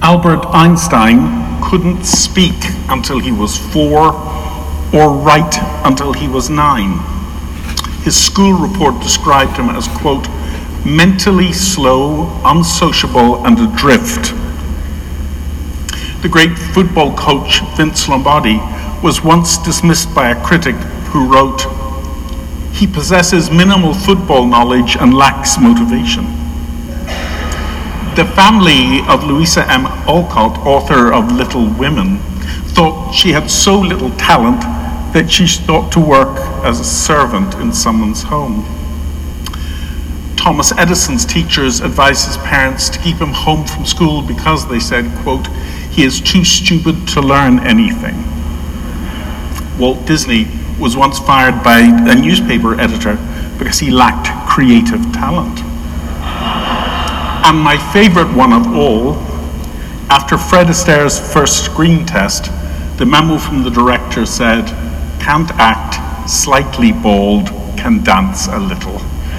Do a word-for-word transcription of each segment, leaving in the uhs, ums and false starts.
Albert Einstein couldn't speak until he was four or write until he was nine. His school report described him as, quote, mentally slow, unsociable, and adrift. The great football coach Vince Lombardi was once dismissed by a critic who wrote, "He possesses minimal football knowledge and lacks motivation." The family of Louisa M. Alcott, author of Little Women, thought she had so little talent that she thought to work as a servant in someone's home. Thomas Edison's teachers advised his parents to keep him home from school because they said, quote, "He is too stupid to learn anything." Walt Disney was once fired by a newspaper editor because he lacked creative talent. And my favorite one of all, after Fred Astaire's first screen test, the memo from the director said, "Can't act, slightly bald, can dance a little."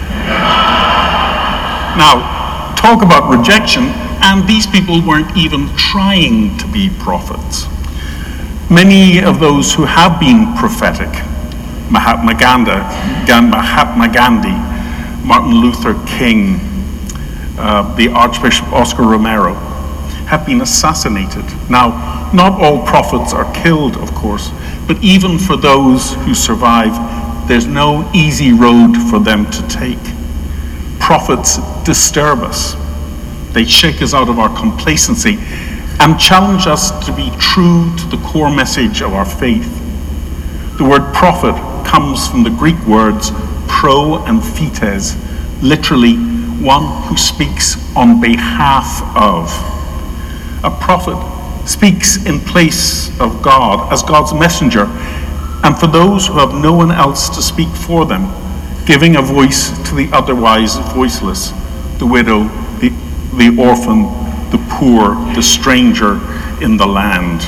Now, talk about rejection, and these people weren't even trying to be prophets. Many of those who have been prophetic, Mahatma Gandhi, Mahatma Gandhi, Martin Luther King, uh, the Archbishop Oscar Romero, have been assassinated. Now, not all prophets are killed, of course, but even for those who survive, there's no easy road for them to take. Prophets disturb us. They shake us out of our complacency and challenge us to be true to the core message of our faith. The word prophet comes from the Greek words pro and phetes, literally one who speaks on behalf of. A prophet speaks in place of God as God's messenger, and for those who have no one else to speak for them, giving a voice to the otherwise voiceless, the widow, the, the orphan, the poor, the stranger in the land.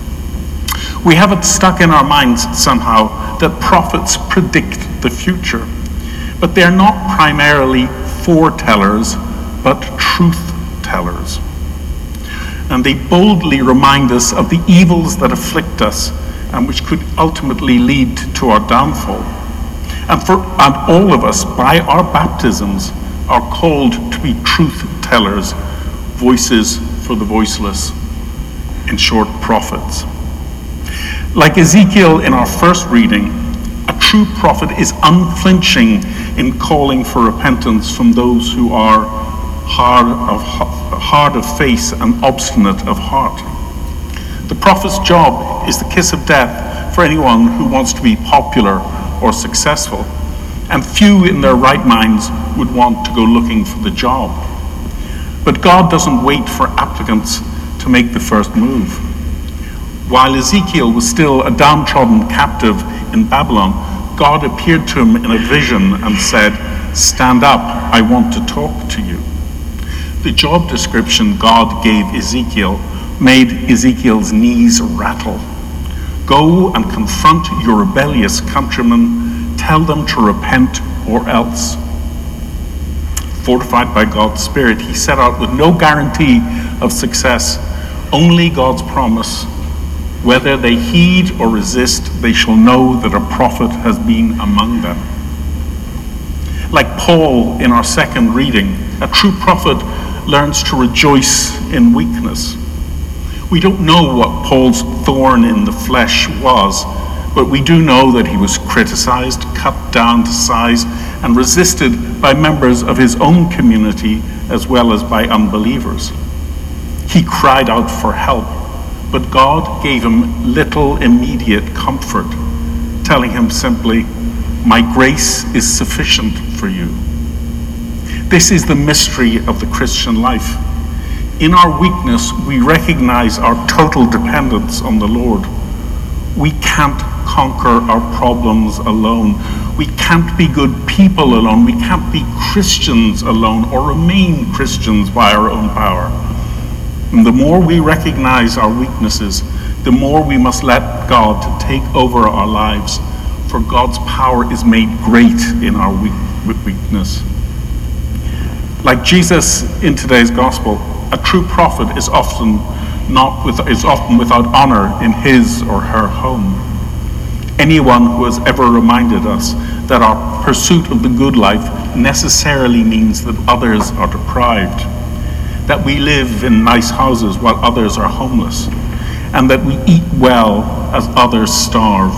We have it stuck in our minds somehow that prophets predict the future, but they're not primarily foretellers, but truth tellers. And they boldly remind us of the evils that afflict us and which could ultimately lead to our downfall. And, for, and all of us, by our baptisms, are called to be truth tellers, voices for the voiceless, in short, prophets. Like Ezekiel in our first reading, a true prophet is unflinching in calling for repentance from those who are hard of, hard of face and obstinate of heart. The prophet's job is the kiss of death for anyone who wants to be popular or successful, and few in their right minds would want to go looking for the job. But God doesn't wait for applicants to make the first move. While Ezekiel was still a downtrodden captive in Babylon, God appeared to him in a vision and said, "Stand up, I want to talk to you." The job description God gave Ezekiel made Ezekiel's knees rattle. "Go and confront your rebellious countrymen, tell them to repent or else." Fortified by God's Spirit, he set out with no guarantee of success, only God's promise. Whether they heed or resist, they shall know that a prophet has been among them. Like Paul in our second reading, a true prophet learns to rejoice in weakness. We don't know what Paul's thorn in the flesh was, but we do know that he was criticized, cut down to size, and resisted by members of his own community as well as by unbelievers. He cried out for help, but God gave him little immediate comfort, telling him simply, "My grace is sufficient for you." This is the mystery of the Christian life. In our weakness, we recognize our total dependence on the Lord. We can't conquer our problems alone. We can't be good people alone. We can't be Christians alone or remain Christians by our own power. And the more we recognize our weaknesses, the more we must let God take over our lives, for God's power is made great in our weakness. Like Jesus in today's gospel, A true prophet is often not with, is often without honor in his or her home. Anyone who has ever reminded us that our pursuit of the good life necessarily means that others are deprived, that we live in nice houses while others are homeless, and that we eat well as others starve.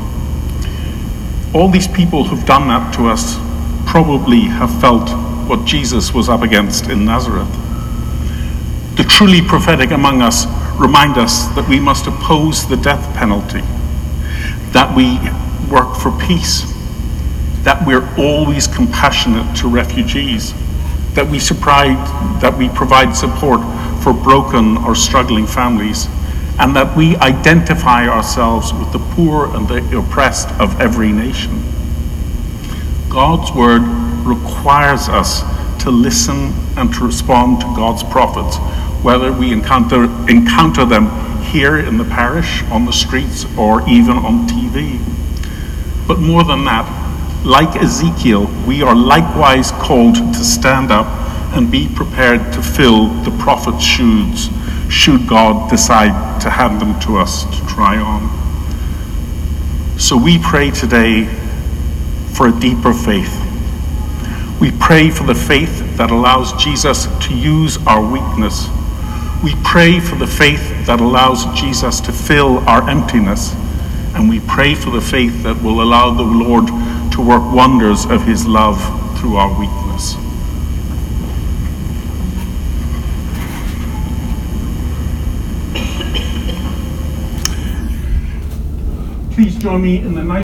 All these people who've done that to us probably have felt what Jesus was up against in Nazareth. The truly prophetic among us remind us that we must oppose the death penalty, that we work for peace, that we're always compassionate to refugees, that we, surprise, that we provide support for broken or struggling families, and that we identify ourselves with the poor and the oppressed of every nation. God's word requires us to listen and to respond to God's prophets, whether we encounter, encounter them here in the parish, on the streets, or even on T V. But more than that, like Ezekiel, we are likewise called to stand up and be prepared to fill the prophet's shoes, should God decide to hand them to us to try on. So we pray today for a deeper faith. We pray for the faith that allows Jesus to use our weakness. We pray for the faith that allows Jesus to fill our emptiness. And we pray for the faith that will allow the Lord to work wonders of his love through our weakness. Please join me in the night.